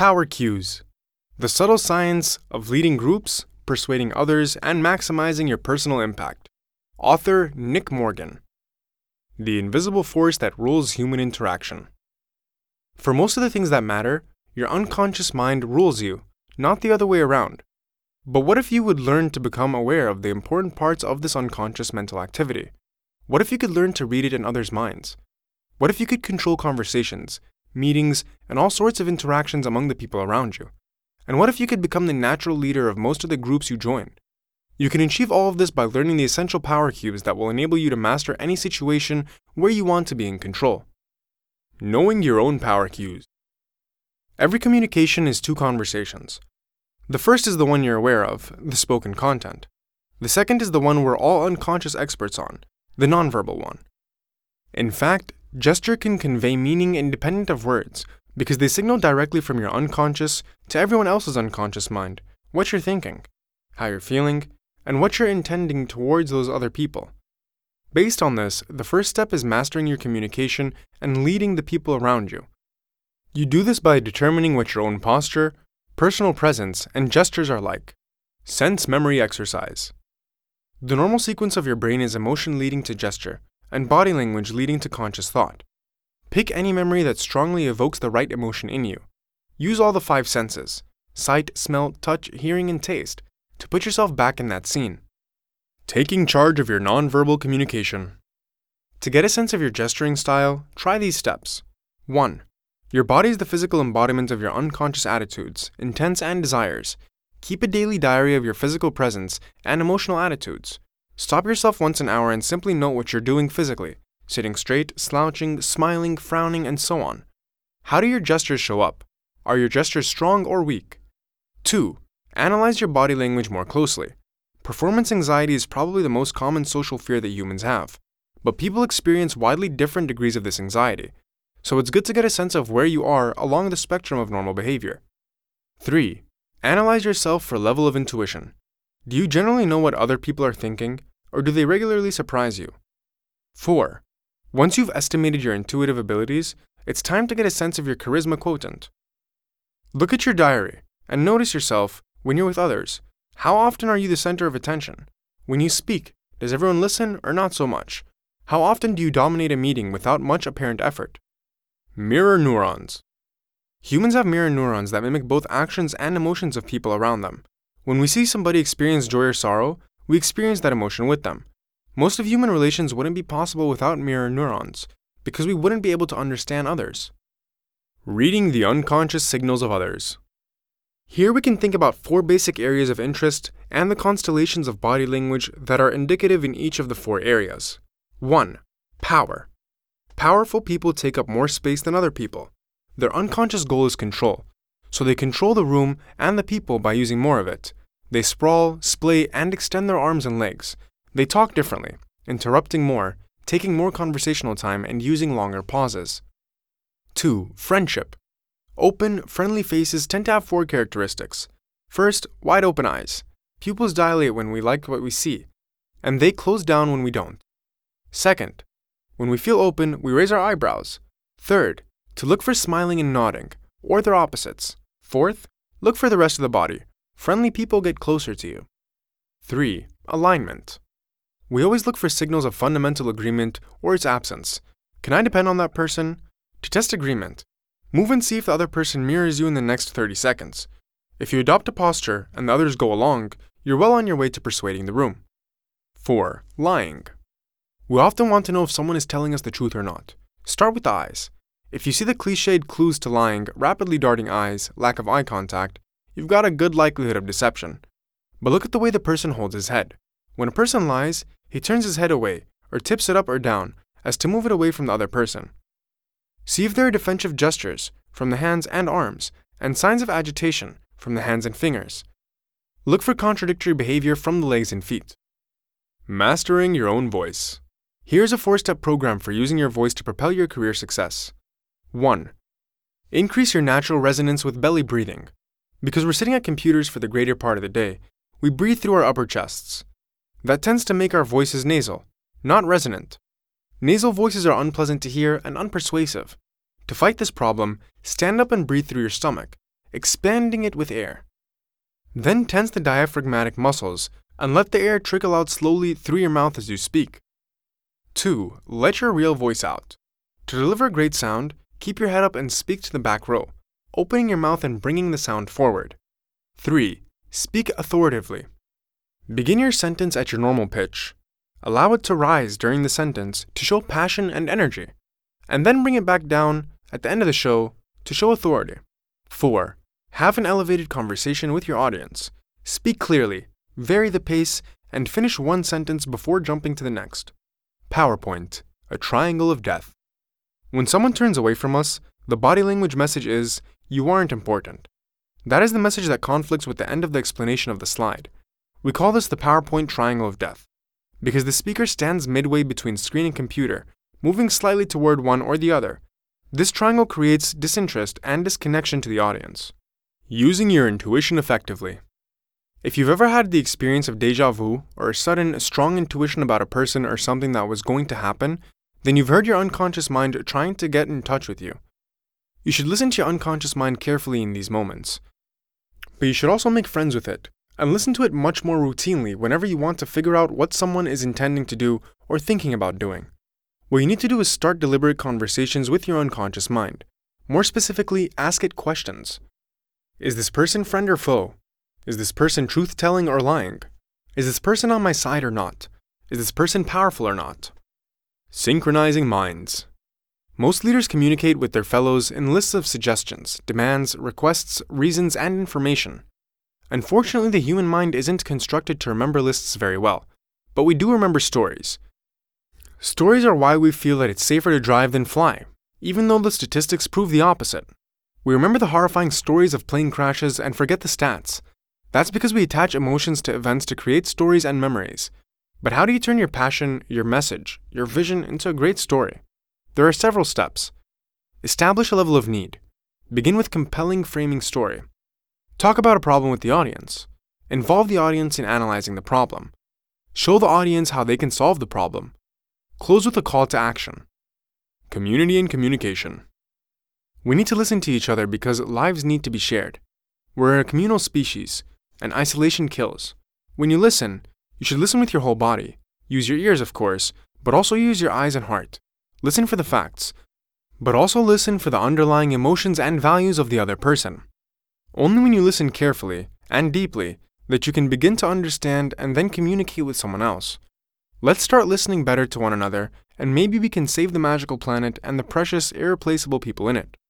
Power cues. The subtle science of leading groups, persuading others, and maximizing your personal impact. Author Nick Morgan. The invisible force that rules human interaction. For most of the things that matter, your unconscious mind rules you, not the other way around. But what if you would learn to become aware of the important parts of this unconscious mental activity? What if you could learn to read it in others' minds? What if you could control conversations, meetings, and all sorts of interactions among the people around you? And what if you could become the natural leader of most of the groups you join? You can achieve all of this by learning the essential power cues that will enable you to master any situation where you want to be in control. Knowing your own power cues. Every communication is two conversations. The first is the one you're aware of, the spoken content. The second is the one we're all unconscious experts on, the nonverbal one. In fact, gesture can convey meaning independent of words because they signal directly from your unconscious to everyone else's unconscious mind what you're thinking, how you're feeling, and what you're intending towards those other people. Based on this, the first step is mastering your communication and leading the people around you. You do this by determining what your own posture, personal presence, and gestures are like. Sense memory exercise. The normal sequence of your brain is emotion leading to gesture, and body language leading to conscious thought. Pick any memory that strongly evokes the right emotion in you. Use all the 5 senses, sight, smell, touch, hearing, and taste, to put yourself back in that scene. Taking charge of your nonverbal communication. To get a sense of your gesturing style, try these steps. 1. Your body is the physical embodiment of your unconscious attitudes, intents, and desires. Keep a daily diary of your physical presence and emotional attitudes. Stop yourself once an hour and simply note what you're doing physically, sitting straight, slouching, smiling, frowning, and so on. How do your gestures show up? Are your gestures strong or weak? 2. Analyze your body language more closely. Performance anxiety is probably the most common social fear that humans have, but people experience widely different degrees of this anxiety, so it's good to get a sense of where you are along the spectrum of normal behavior. 3. Analyze yourself for level of intuition. Do you generally know what other people are thinking, or do they regularly surprise you? 4. Once you've estimated your intuitive abilities, it's time to get a sense of your charisma quotient. Look at your diary and notice yourself when you're with others. How often are you the center of attention? When you speak, does everyone listen or not so much? How often do you dominate a meeting without much apparent effort? Mirror neurons. Humans have mirror neurons that mimic both actions and emotions of people around them. When we see somebody experience joy or sorrow, we experience that emotion with them. Most of human relations wouldn't be possible without mirror neurons, because we wouldn't be able to understand others. Reading the unconscious signals of others. Here we can think about 4 basic areas of interest and the constellations of body language that are indicative in each of the 4 areas. 1. Power. Powerful people take up more space than other people. Their unconscious goal is control, so they control the room and the people by using more of it. They sprawl, splay, and extend their arms and legs. They talk differently, interrupting more, taking more conversational time, and using longer pauses. 2. Friendship. Open, friendly faces tend to have 4 characteristics. First, wide open eyes. Pupils dilate when we like what we see, and they close down when we don't. Second, when we feel open, we raise our eyebrows. Third, to look for smiling and nodding, or their opposites. Fourth, look for the rest of the body. Friendly people get closer to you. 3. Alignment. We always look for signals of fundamental agreement or its absence. Can I depend on that person? To test agreement, move and see if the other person mirrors you in the next 30 seconds. If you adopt a posture and the others go along, you're well on your way to persuading the room. 4. Lying. We often want to know if someone is telling us the truth or not. Start with the eyes. If you see the cliched clues to lying, rapidly darting eyes, lack of eye contact, you've got a good likelihood of deception. But look at the way the person holds his head. When a person lies, he turns his head away, or tips it up or down, as to move it away from the other person. See if there are defensive gestures, from the hands and arms, and signs of agitation, from the hands and fingers. Look for contradictory behavior from the legs and feet. Mastering your own voice. Here's a 4-step program for using your voice to propel your career success. 1. Increase your natural resonance with belly breathing. Because we're sitting at computers for the greater part of the day, we breathe through our upper chests. That tends to make our voices nasal, not resonant. Nasal voices are unpleasant to hear and unpersuasive. To fight this problem, stand up and breathe through your stomach, expanding it with air. Then tense the diaphragmatic muscles and let the air trickle out slowly through your mouth as you speak. 2. Let your real voice out. To deliver a great sound, keep your head up and speak to the back row, opening your mouth and bringing the sound forward. 3. Speak authoritatively. Begin your sentence at your normal pitch. Allow it to rise during the sentence to show passion and energy, and then bring it back down at the end of the show to show authority. 4. Have an elevated conversation with your audience. Speak clearly, vary the pace, and finish one sentence before jumping to the next. PowerPoint, a triangle of death. When someone turns away from us, the body language message is, "You aren't important." That is the message that conflicts with the end of the explanation of the slide. We call this the PowerPoint triangle of death, because the speaker stands midway between screen and computer, moving slightly toward one or the other. This triangle creates disinterest and disconnection to the audience. Using your intuition effectively. If you've ever had the experience of déjà vu or a sudden, strong intuition about a person or something that was going to happen, then you've heard your unconscious mind trying to get in touch with you. You should listen to your unconscious mind carefully in these moments. But you should also make friends with it, and listen to it much more routinely whenever you want to figure out what someone is intending to do or thinking about doing. What you need to do is start deliberate conversations with your unconscious mind. More specifically, ask it questions. Is this person friend or foe? Is this person truth-telling or lying? Is this person on my side or not? Is this person powerful or not? Synchronizing minds. Most leaders communicate with their fellows in lists of suggestions, demands, requests, reasons, and information. Unfortunately, the human mind isn't constructed to remember lists very well, but we do remember stories. Stories are why we feel that it's safer to drive than fly, even though the statistics prove the opposite. We remember the horrifying stories of plane crashes and forget the stats. That's because we attach emotions to events to create stories and memories. But how do you turn your passion, your message, your vision into a great story? There are several steps. Establish a level of need. Begin with compelling framing story. Talk about a problem with the audience. Involve the audience in analyzing the problem. Show the audience how they can solve the problem. Close with a call to action. Community and communication. We need to listen to each other because lives need to be shared. We're a communal species, and isolation kills. When you listen, you should listen with your whole body. Use your ears, of course, but also use your eyes and heart. Listen for the facts, but also listen for the underlying emotions and values of the other person. Only when you listen carefully and deeply that you can begin to understand and then communicate with someone else. Let's start listening better to one another, and maybe we can save the magical planet and the precious, irreplaceable people in it.